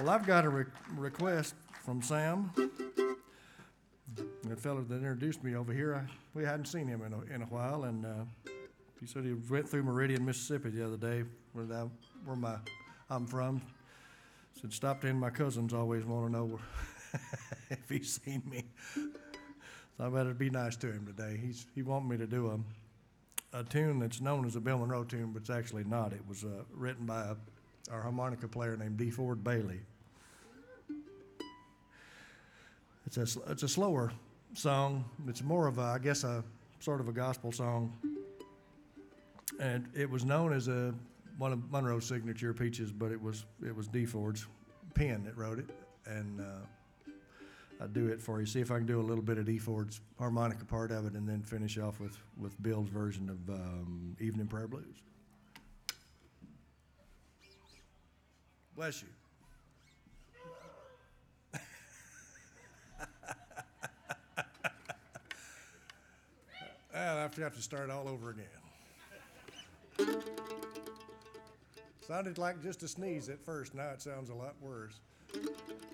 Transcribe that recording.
Well, I've got a request from Sam, that fellow that introduced me over here. We hadn't seen him in a while, and he said he went through Meridian, Mississippi the other day, I'm from. Said stopped in. My cousins always want to know if he's seen me. So I better be nice to him today. He wanted me to do a tune that's known as a Bill Monroe tune, but it's actually not. It was written by our harmonica player named D. Ford Bailey. It's a slower song. It's more of a sort of a gospel song, and it was known as one of Monroe's signature peaches, but it was D. Ford's pen that wrote it, and I'll do it for you. See if I can do a little bit of D. Ford's harmonica part of it, and then finish off with Bill's version of Evening Prayer Blues. Bless you. I'll have to start all over again. Sounded like just a sneeze at first. Now it sounds a lot worse.